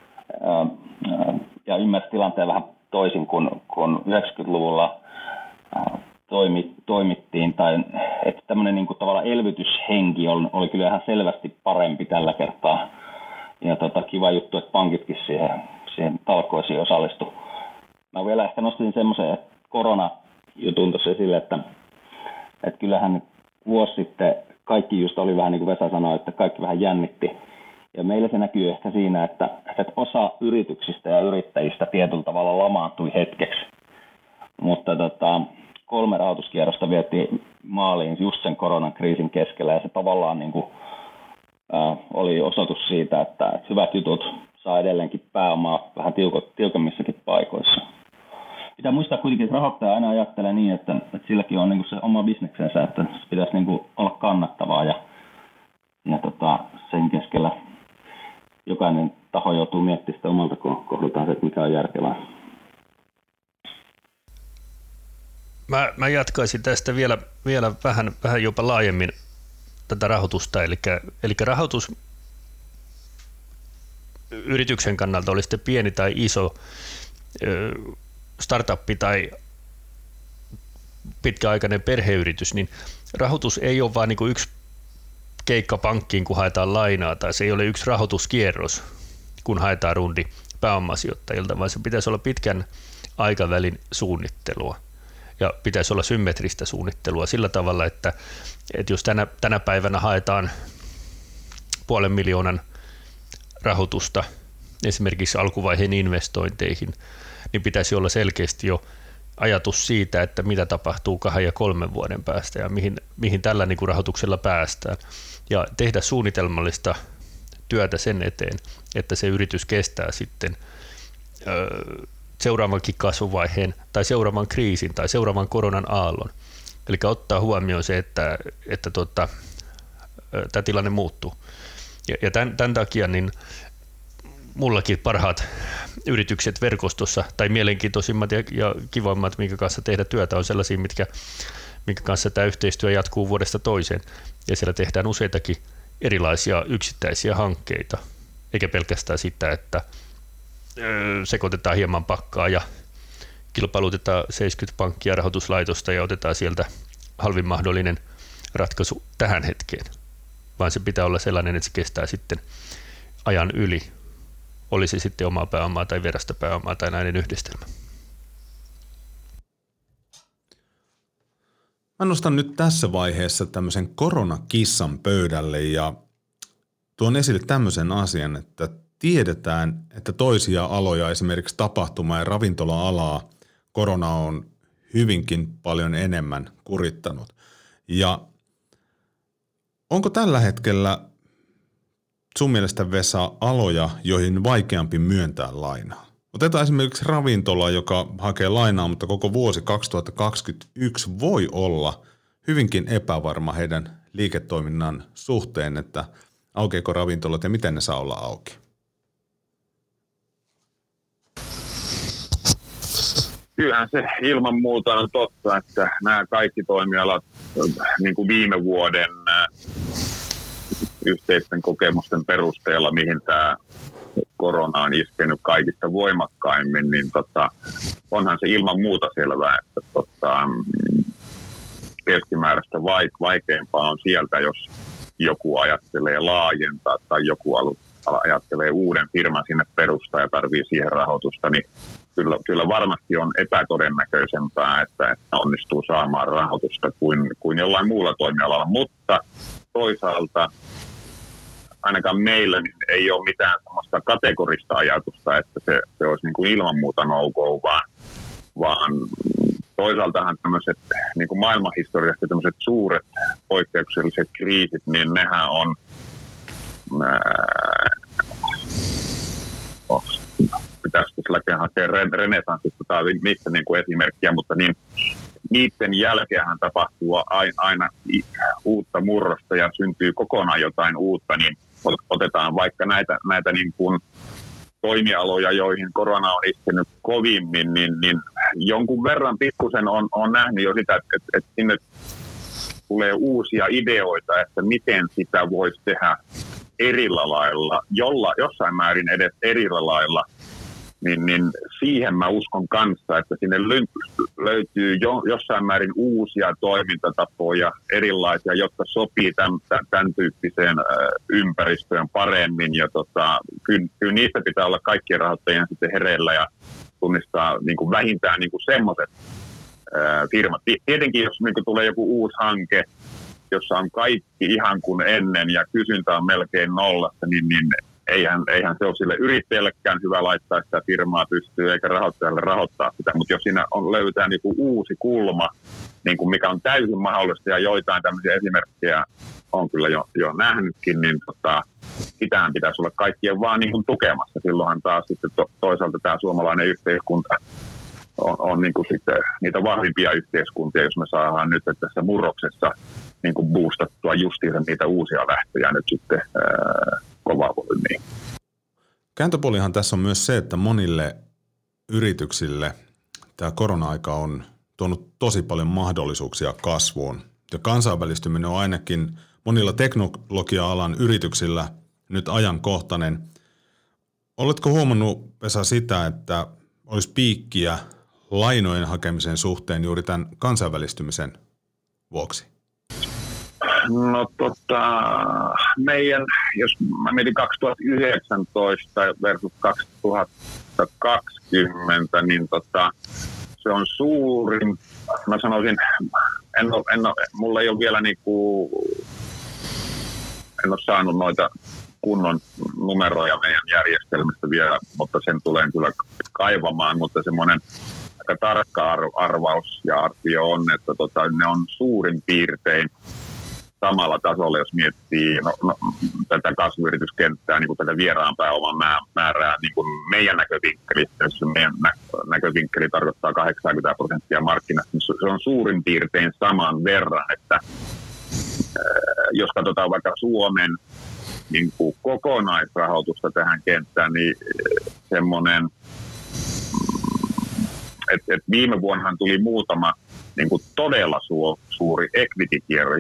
ja ymmärsi tilanteen vähän toisin kuin 90-luvulla toimittiin, tai että tämmöinen niin kuin tavallaan elvytyshenki oli kyllä ihan selvästi parempi tällä kertaa. Ja kiva juttu, että pankitkin siihen talkoisiin osallistui. Mä vielä ehkä nostin semmoisen koronajutun tuossa esille, että kyllähän vuosi sitten kaikki just oli vähän niin kuin Vesa sanoi, että kaikki vähän jännitti. Ja meillä se näkyy ehkä siinä, että osa yrityksistä ja yrittäjistä tietyllä tavalla lamaantui hetkeksi. Mutta 3 rahoituskierrosta vietiin maaliin just sen koronan kriisin keskellä, ja se tavallaan niin kuin, oli osoitus siitä, että hyvät jutut saa edelleenkin pääomaa vähän tiukemmissakin paikoissa. Pitää muistaa kuitenkin, että rahoittaja aina ajattelee niin, että silläkin on niin kuin se oma bisneksensä, että se pitäisi niin kuin olla kannattavaa, ja sen keskellä jokainen taho joutuu miettimään sitä omalta kohdaltaan se, että mikä on järkevää. Mä jatkaisin tästä vielä vähän jopa laajemmin tätä rahoitusta, eli rahoitus yrityksen kannalta oli sitten pieni tai iso startuppi tai pitkäaikainen perheyritys, niin rahoitus ei ole vain niin kuin yksi keikka pankkiin, kun haetaan lainaa, tai se ei ole yksi rahoituskierros, kun haetaan rundi pääomasijoittajilta, vaan se pitäisi olla pitkän aikavälin suunnittelua. Ja pitäisi olla symmetristä suunnittelua sillä tavalla, että jos tänä päivänä haetaan 500,000 rahoitusta esimerkiksi alkuvaiheen investointeihin, niin pitäisi olla selkeästi jo ajatus siitä, että mitä tapahtuu 2 ja 3 vuoden päästä ja mihin tällä niin kuin rahoituksella päästään. Ja tehdä suunnitelmallista työtä sen eteen, että se yritys kestää sitten seuraavankin kasvuvaiheen tai seuraavan kriisin tai seuraavan koronan aallon. Eli ottaa huomioon se, että tämä tilanne muuttuu. Ja tämän takia niin mullakin parhaat yritykset verkostossa tai mielenkiintoisimmat ja kivoimmat, minkä kanssa tehdä työtä, on sellaisia, minkä kanssa tämä yhteistyö jatkuu vuodesta toiseen. Ja siellä tehdään useitakin erilaisia yksittäisiä hankkeita, eikä pelkästään sitä, että sekoitetaan hieman pakkaa ja kilpailutetaan 70 pankkia rahoituslaitosta ja otetaan sieltä halvin mahdollinen ratkaisu tähän hetkeen, vaan se pitää olla sellainen, että se kestää sitten ajan yli, olisi sitten omaa pääomaa tai vierasta pääomaa tai näiden yhdistelmä. Mä nostan nyt tässä vaiheessa tämmöisen koronakissan pöydälle ja tuon esille tämmöisen asian, että tiedetään, että toisia aloja, esimerkiksi tapahtuma- ja ravintola-alaa, korona on hyvinkin paljon enemmän kurittanut. Ja onko tällä hetkellä sun mielestä, Vesa, aloja, joihin vaikeampi myöntää lainaa? Otetaan esimerkiksi ravintola, joka hakee lainaa, mutta koko vuosi 2021 voi olla hyvinkin epävarma heidän liiketoiminnan suhteen, että aukeako ravintolat ja miten ne saa olla auki. Kyllähän se ilman muuta on totta, että nämä kaikki toimialat niin kuin viime vuoden yhteisten kokemusten perusteella, mihin tämä korona on iskenyt kaikista voimakkaimmin, niin onhan se ilman muuta selvää, että keskimääräistä vaikeampaa on sieltä, jos joku ajattelee laajentaa tai joku ajattelee uuden firman sinne perustaa ja tarvii siihen rahoitusta, niin kyllä varmasti on epätodennäköisempää, että onnistuu saamaan rahoitusta kuin jollain muulla toimialalla, mutta toisaalta ainakaan meillä niin ei ole mitään sellaista kategorista ajatusta, että se olisi niin kuin ilman muuta no-go, vaan toisaaltahan tämmöiset niin kuin maailmanhistoriasta tämmöiset suuret poikkeukselliset kriisit, niin nehän on pitäisi hakea renesanssista tai mistä niin kuin esimerkkiä, mutta niin niiden jälkeenhän tapahtuu aina uutta murrosta ja syntyy kokonaan jotain uutta, niin otetaan vaikka näitä niin kuin toimialoja, joihin korona on iskenyt kovimmin, niin jonkun verran pikkusen on nähnyt jo sitä, että sinne tulee uusia ideoita, että miten sitä voisi tehdä erillä lailla, jossain määrin edes erillä lailla, niin siihen mä uskon kanssa, että sinne löytyy jossain määrin uusia toimintatapoja, erilaisia, jotka sopii tämän tyyppiseen ympäristöön paremmin. Ja kyllä niistä pitää olla kaikkien rahoittajien sitten hereillä ja tunnistaa niin kuin vähintään niin kuin semmoiset firmat. Tietenkin, jos niin kuin tulee joku uusi hanke, jossa on kaikki ihan kuin ennen ja kysyntä on melkein nollassa, niin eihän se ole sille yrittäjällekään hyvä laittaa sitä firmaa pystyyn eikä rahoittajalle rahoittaa sitä, mutta jos siinä löytää niin kuin uusi kulma, niin kuin mikä on täysin mahdollista ja joitain tämmöisiä esimerkkejä on kyllä jo nähnytkin, niin sitähän pitäisi olla kaikkien vaan niin kuin tukemassa. Silloinhan taas sitten toisaalta tämä suomalainen yhteiskunta on niin kuin sitten niitä vahvimpia yhteiskuntia, jos me saadaan nyt tässä murroksessa niin kuin boostattua justiinsa niitä uusia lähtöjä nyt sitten kovaa volyymiin. Kääntöpuolihan tässä on myös se, että monille yrityksille tämä korona-aika on tuonut tosi paljon mahdollisuuksia kasvuun. Ja kansainvälistyminen on ainakin monilla teknologia-alan yrityksillä nyt ajankohtainen. Oletko huomannut, Vesa, sitä, että olisi piikkiä lainojen hakemisen suhteen juuri tämän kansainvälistymisen vuoksi? No meidän, jos mä mietin 2019 versus 2020, niin se on suurin, mä sanoisin, mulla ei ole vielä niinku, en ole saanut noita kunnon numeroja meidän järjestelmistä vielä, mutta sen tulen kyllä kaivamaan, mutta semmoinen aika tarkka arvaus ja arvio on, että ne on suurin piirtein samalla tasolla, jos miettii tätä kasvuyrityskenttää, niin kuin tätä vieraan pääoman määrää niin kuin meidän näkövinkkelistä, jos meidän näkövinkkeli tarkoittaa 80% markkinasta, niin se on suurin piirtein saman verran, että jos katsotaan vaikka Suomen niin kuin kokonaisrahoitusta tähän kenttään, niin semmoinen, että viime vuonnahan tuli muutama niin kuin todella suuri equity-kierro,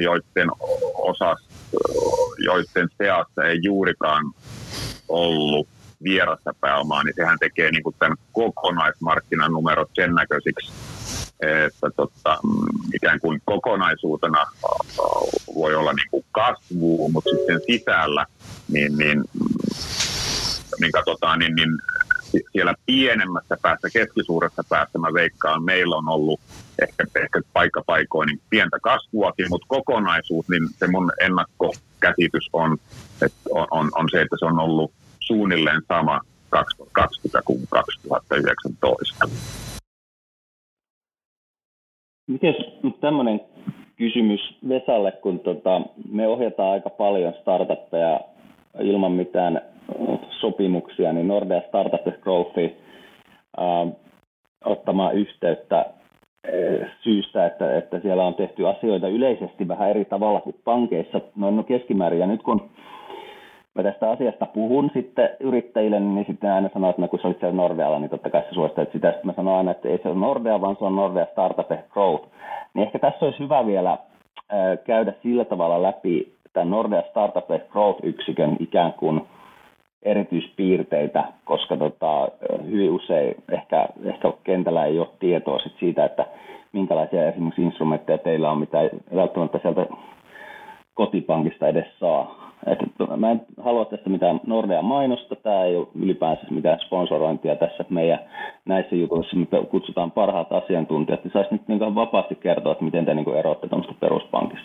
joiden seassa ei juurikaan ollut vierasta pääomaa, niin sehän tekee niin kuin tämän kokonaismarkkinan numerot sen näköisiksi, että ikään kuin kokonaisuutena voi olla niin kuin kasvua, mutta sitten sisällä niin katsotaan, niin siellä pienemmässä päässä, keskisuuressa päässä mä veikkaan, meillä on ollut ehkä paikkapaikoin niin pientä kasvuakin, mutta kokonaisuus, niin se mun ennakkokäsitys on se, että se on ollut suunnilleen sama 2020 kuin 2019. Miten nyt tämmöinen kysymys Vesalle, kun me ohjataan aika paljon startuppeja ilman mitään sopimuksia, niin Nordea Startup Growthiin ottamaan yhteyttä syystä, että siellä on tehty asioita yleisesti vähän eri tavalla kuin pankeissa, no keskimäärin. Ja nyt kun mä tästä asiasta puhun sitten yrittäjille, niin sitten aina sanoo, että kun sä olit siellä Nordealla, niin totta kai sä suosittelet sitä. Sitten mä sanon aina, että ei se ole Nordea, vaan se on Nordea Startup Growth. Niin ehkä tässä olisi hyvä vielä käydä sillä tavalla läpi tämän Nordea Startup Growth-yksikön ikään kuin erityispiirteitä, koska hyvin usein ehkä kentällä ei ole tietoa siitä, että minkälaisia esimerkiksi instrumentteja teillä on, mitä ei välttämättä sieltä kotipankista edes saa. Mä en halua tästä mitään Nordea mainosta, tämä ei ole ylipäänsä mitään sponsorointia tässä meidän näissä jutuissa, me kutsutaan parhaat asiantuntijat, niin saisi nyt niin vapaasti kertoa, että miten te niin eroatte tuommoista peruspankista.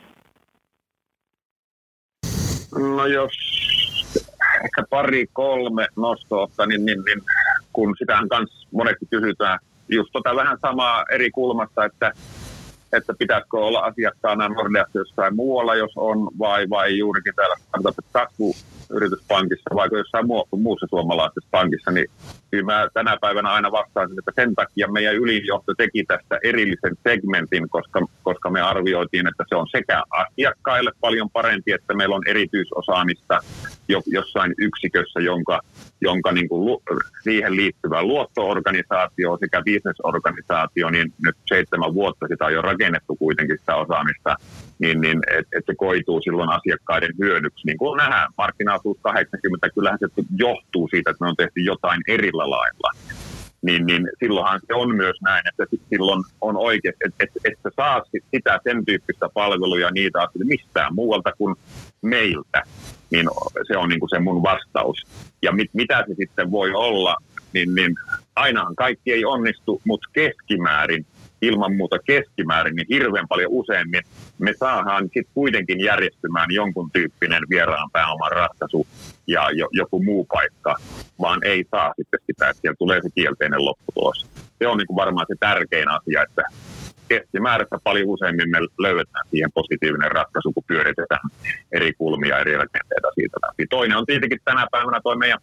No jos ehkä 2-3 nostoa, niin kun sitähän kanssa monesti kysytään just vähän samaa eri kulmasta, että pitäisikö olla asiakkaana Nordeassa jossain muualla, jos on, vai juurikin täällä kasvuyrityspankissa, vai jossain muussa suomalaisessa pankissa, niin kyllä mä tänä päivänä aina vastaisin, että sen takia meidän ylinjohto teki tästä erillisen segmentin, koska me arvioitiin, että se on sekä asiakkaille paljon parempi, että meillä on erityisosaamista jossain yksikössä, jonka niin kuin siihen liittyvä luotto-organisaatio sekä bisnesorganisaatio, niin nyt 7 vuotta sitä on jo rakennettu kuitenkin sitä osaamista, niin että se koituu silloin asiakkaiden hyödyksi. Niin kuin nähdään, markkinaosuus 80, kyllähän se johtuu siitä, että me on tehty jotain erillä lailla. Niin silloinhan se on myös näin, että silloin on oikein, että saa sitä sen tyyppistä palveluja, niitä asioita mistään muualta kuin meiltä. Niin se on niin kuin se mun vastaus. Ja mitä se sitten voi olla, niin ainahan kaikki ei onnistu, mutta ilman muuta keskimäärin, niin hirveän paljon useammin me saadaan sitten kuitenkin järjestymään jonkun tyyppinen vieraan pääoman ratkaisu ja joku muu paikka, vaan ei saa sitten sitä, että siellä tulee se kielteinen lopputulos. Se on niin kuin varmaan se tärkein asia, että keskimäärässä paljon useammin me löydetään siihen positiivinen ratkaisu, kun pyöritetään eri kulmia, eri rakenteita siitä läpi. Toinen on tietenkin tänä päivänä tuo meidän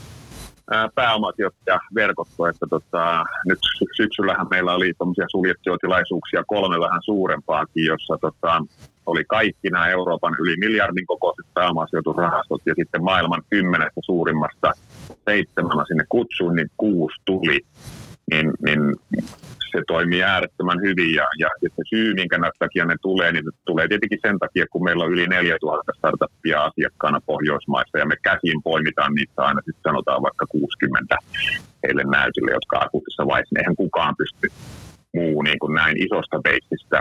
pääomasijoittajaverkosto, että nyt syksyllähän meillä oli tuommoisia suljettuja tilaisuuksia 3 vähän suurempaakin, jossa oli kaikki nämä Euroopan yli miljardin kokoiset pääomasijoitusrahastot ja sitten maailman 10 suurimmasta 7 sinne kutsuin, niin 6 tuli, niin se toimii äärettömän hyvin ja se syy, minkä takia ne tulee, niin se tulee tietenkin sen takia, kun meillä on yli 4000 startuppia asiakkaana Pohjoismaissa ja me käsin poimitaan niistä aina, sitten sanotaan vaikka 60 heille näytille, jotka akuutissa vaiheessa. Eihän kukaan pysty muu niin kuin näin isosta beissistä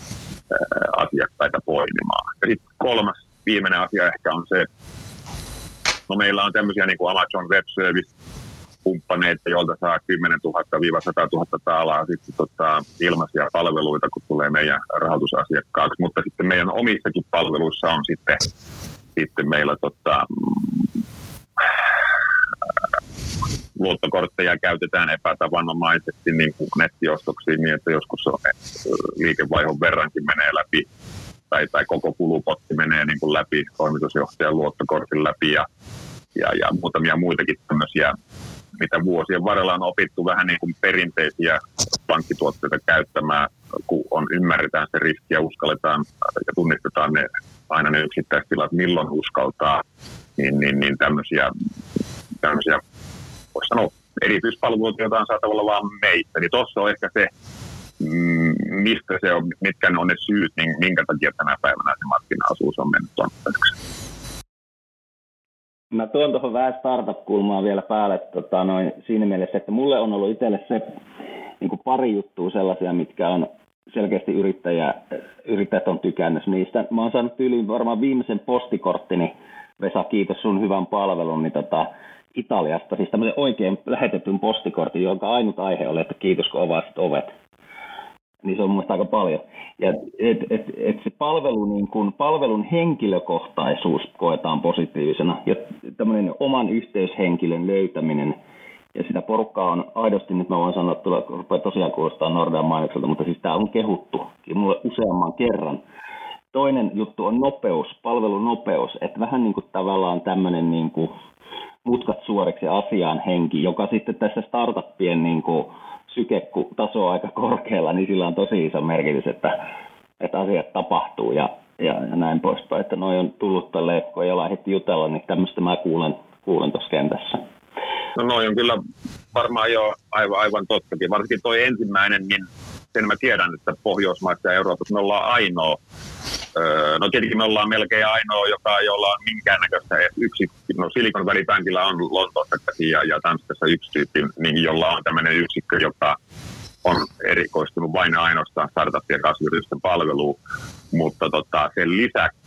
asiakkaita poimimaan. Ja sitten 3. viimeinen asia ehkä on se, no meillä on tämmöisiä niin kuin Amazon Web Service kumppaneita, joilta saa 10 000-100 000 taalaa sitten ilmaisia palveluita, kun tulee meidän rahoitusasiakkaaksi, mutta sitten meidän omissakin palveluissa on sitten meillä luottokortteja käytetään epätavanomaisesti niin kuin nettiostoksiin, niin että joskus on liikevaihdon verrankin menee läpi tai koko kulupotti menee niin kuin läpi toimitusjohtajan luottokortin läpi ja muutamia muitakin tämmöisiä, mitä vuosien varrella on opittu vähän niin kuin perinteisiä pankkituotteita käyttämään, kun ymmärretään se riski ja uskalletaan ja tunnistetaan aina ne yksittäistilat, milloin uskaltaa, niin tämmöisiä voisi sanoa erityispalveluita, joita on saatavilla vaan meistä. Niin tuossa on ehkä se, mistä se on, mitkä ne on ne syyt, niin minkä takia tänä päivänä se markkinaosuus on mennyt tuonne. Mä tuon tuohon vähän startup-kulmaa vielä päälle siinä mielessä, että mulle on ollut itselle se niin kuin pari juttua sellaisia, mitkä on selkeästi yrittäjät on tykännyt niistä. Mä oon saanut tyyliin varmaan viimeisen postikorttini, Vesa, kiitos sun hyvän palvelun, niin Italiasta, siis tämmöisen oikein lähetetyn postikortin, jonka ainut aihe oli, että kiitos kun avasit ovet. Niin se on mun mielestä aika paljon. Ja se palvelun henkilökohtaisuus koetaan positiivisena ja tämmöinen oman yhteyshenkilön löytäminen. Ja sitä porukkaa on aidosti, nyt mä voin sanoa, että rupeaa tosiaan kuulostaa Nordean mainokselta, mutta siis tämä on kehuttu mulle useamman kerran. Toinen juttu on nopeus, palvelun nopeus, että vähän niin kuin tavallaan tämmöinen niin kuin mutkat suoriksi asiaan henki, joka sitten tässä startuppien niin kuin syke, kun taso on aika korkealla, niin sillä on tosi iso merkitys, että asiat tapahtuu ja näin poispäin. Että noi on tullut tälleen, kun ei olla heti jutella, niin tämmöistä mä kuulen tuossa kentässä. No noi on kyllä varmaan jo aivan tottakin. Varsinkin toi ensimmäinen, niin sen mä tiedän, että Pohjoismaissa ja Euroopassa me ollaan ainoa. No tietenkin me ollaan melkein ainoa, jolla on minkäännäköistä Silicon Valley Bankilla on Lontoossa ja Tanskassa yksi tyyppi, niin jolla on tämmöinen yksikkö, joka on erikoistunut vain ja ainoastaan startup- ja kasvuyritysten palveluun. Mutta sen lisäksi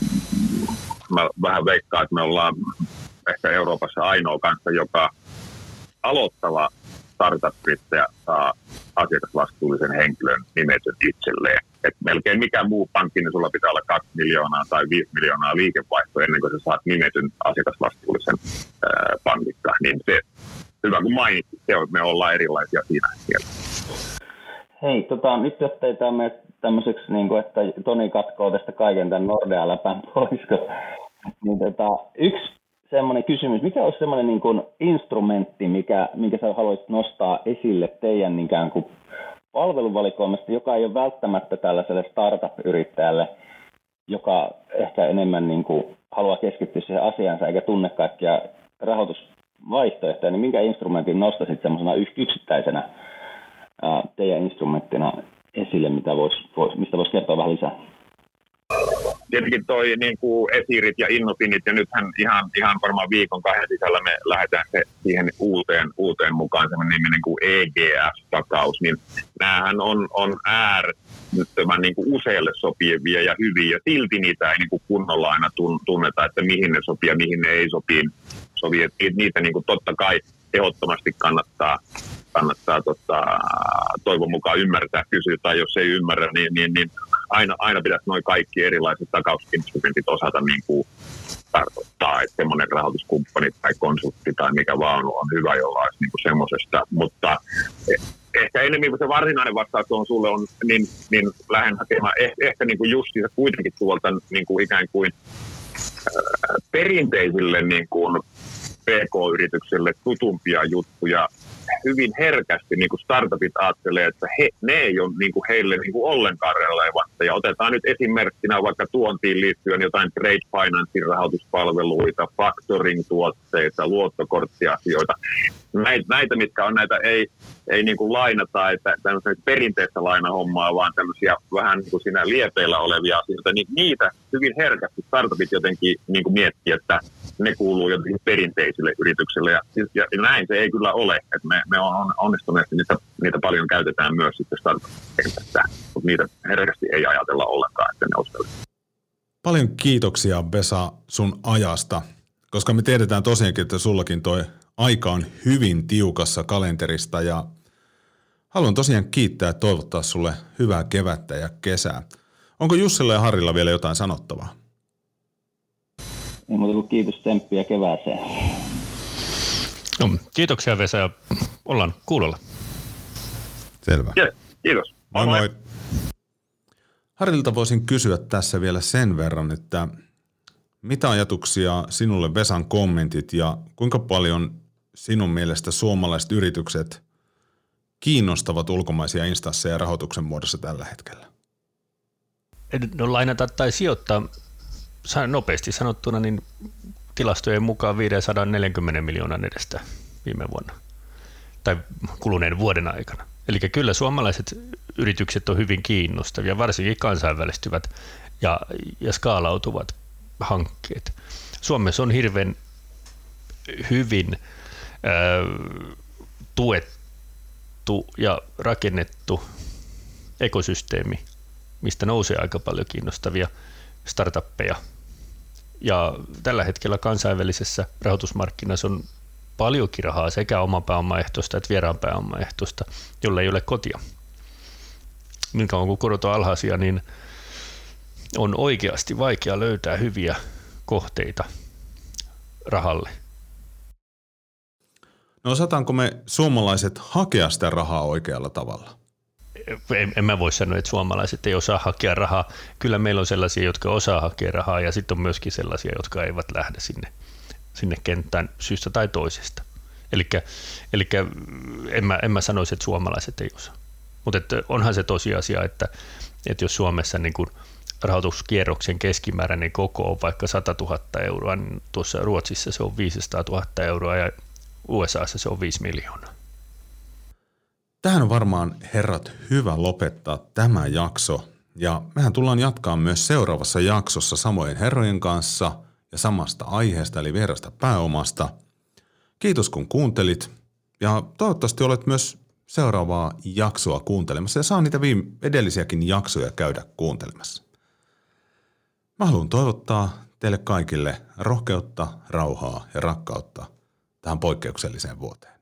mä vähän veikkaan, että me ollaan ehkä Euroopassa ainoa kanssa, joka aloittava startup-yrittäjä saa asiakasvastuullisen henkilön nimetön itselleen. Et melkein mikä muu pankki, niin sulla pitää olla 2 miljoonaa tai 5 miljoonaa liikevaihtoa ennen kuin sä saat nimetyn asiakasvastuullisen pankista. Niin se, hyvä kun mainitsit, me ollaan erilaisia siinä mielessä. Hei, nyt jos ei tämä tämmöiseksi, niin kuin, että Toni katkoo tästä kaiken tämän Nordea-läpän pois, niin yksi semmoinen kysymys, mikä olisi semmoinen niin kuin instrumentti, minkä sä haluaisit nostaa esille teidän ikään kuin palveluvalikoimasta, joka ei ole välttämättä tällaiselle startup-yrittäjälle, joka ehkä enemmän niin kuin haluaa keskittyä siihen asiansa eikä tunne kaikkia rahoitusvaihtoehtoja, niin minkä instrumentin nostaisit semmoisena yksittäisenä teidän instrumenttina esille, mistä voisi kertoa vähän lisää? Tietenkin toi niin kuin Esirit ja Innofinit, ja nythän ihan varmaan viikon 2 sisällä me lähdetään siihen uuteen mukaan, semmoinen niminen kuin EGF-takaus, niin näähän on äärettömän niin kuin useille sopivia ja hyviä, ja silti niitä ei niin kuin kunnolla aina tunneta, että mihin ne sopii ja mihin ne ei sovi, että niitä niin kuin totta kai ehdottomasti kannattaa toivon mukaan ymmärtää, kysyä, tai jos ei ymmärrä, niin aina pitäisi noin kaikki erilaiset takausinstrumentit osata niin kuin tarkoittaa, että semmoinen rahoituskumppani tai konsultti tai mikä vaan on hyvä, jolla olisi niin kuin semmoisesta, mutta ehkä enemmän kuin se varsinainen vastaus on sulle on, niin lähden hakemaan ehkä niin kuin justiinsa kuitenkin tuolta niin kuin ikään kuin perinteisille niin kuin PK-yrityksille tutumpia juttuja. Hyvin herkästi niin kuin startupit ajattelee, että ne ei ole niin kuin heille niin kuin ollenkaan relevantteja. Otetaan nyt esimerkkinä vaikka tuontiin liittyen jotain trade financing rahoituspalveluita, factoring-tuotteita, luottokorttiasioita. Näitä, mitkä on näitä ei niin kuin lainata, että tämmöistä perinteistä lainahommaa, vaan tämmöisiä vähän niin kuin siinä liepeillä olevia asioita, niin niitä hyvin herkästi startupit jotenkin niin kuin miettii, että ne kuuluu jotenkin perinteisille yrityksille, ja näin se ei kyllä ole, että me on onnistuneesti, niitä paljon käytetään myös sitten startup-kentässä, mutta niitä herkästi ei ajatella ollenkaan, että ne olisi. Paljon kiitoksia, Vesa, sun ajasta, koska me tiedetään tosiaankin, että sullakin toi aika on hyvin tiukassa kalenterista, ja haluan tosiaan kiittää ja toivottaa sulle hyvää kevättä ja kesää. Onko Jussilla ja Harrilla vielä jotain sanottavaa? Ei muuta kuin kiitos, tsemppiä kevääseen. No, kiitoksia Vesa ja ollaan kuulolla. Selvä. Yes, kiitos. Moi moi. Harrilta voisin kysyä tässä vielä sen verran, että mitä ajatuksia sinulle Vesan kommentit ja kuinka paljon sinun mielestä suomalaiset yritykset kiinnostavat ulkomaisia instansseja rahoituksen muodossa tällä hetkellä? No lainata tai sijoittaa, nopeasti sanottuna, niin tilastojen mukaan 540 miljoonan edestä viime vuonna tai kuluneen vuoden aikana. Eli kyllä suomalaiset yritykset on hyvin kiinnostavia, varsinkin kansainvälistyvät ja skaalautuvat hankkeet. Suomessa on hirveän hyvin tuettu ja rakennettu ekosysteemi, mistä nousee aika paljon kiinnostavia startuppeja. Ja tällä hetkellä kansainvälisessä rahoitusmarkkinassa on paljonkin rahaa sekä oman pääomaehtoista että vieraan pääomaehtoista, jolla ei ole kotia. Niin kauan kun korot on alhaisia, niin on oikeasti vaikea löytää hyviä kohteita rahalle. No osataanko me suomalaiset hakea sitä rahaa oikealla tavalla? En mä voi sanoa, että suomalaiset ei osaa hakea rahaa. Kyllä meillä on sellaisia, jotka osaa hakea rahaa ja sitten on myöskin sellaisia, jotka eivät lähde sinne kenttään syystä tai toisesta. Eli en mä sanoisi, että suomalaiset ei osaa. Mutta onhan se tosiasia, että jos Suomessa niin kun rahoituskierroksen keskimääräinen koko on vaikka 100 000 euroa, niin tuossa Ruotsissa se on 500 000 euroa ja USAssa se on 5 miljoonaa. Tähän on varmaan, herrat, hyvä lopettaa tämä jakso. Ja mehän tullaan jatkaa myös seuraavassa jaksossa samojen herrojen kanssa ja samasta aiheesta eli vierasta pääomasta. Kiitos kun kuuntelit ja toivottavasti olet myös seuraavaa jaksoa kuuntelemassa ja saa niitä edellisiäkin jaksoja käydä kuuntelemassa. Mä haluan toivottaa teille kaikille rohkeutta, rauhaa ja rakkautta tähän poikkeukselliseen vuoteen.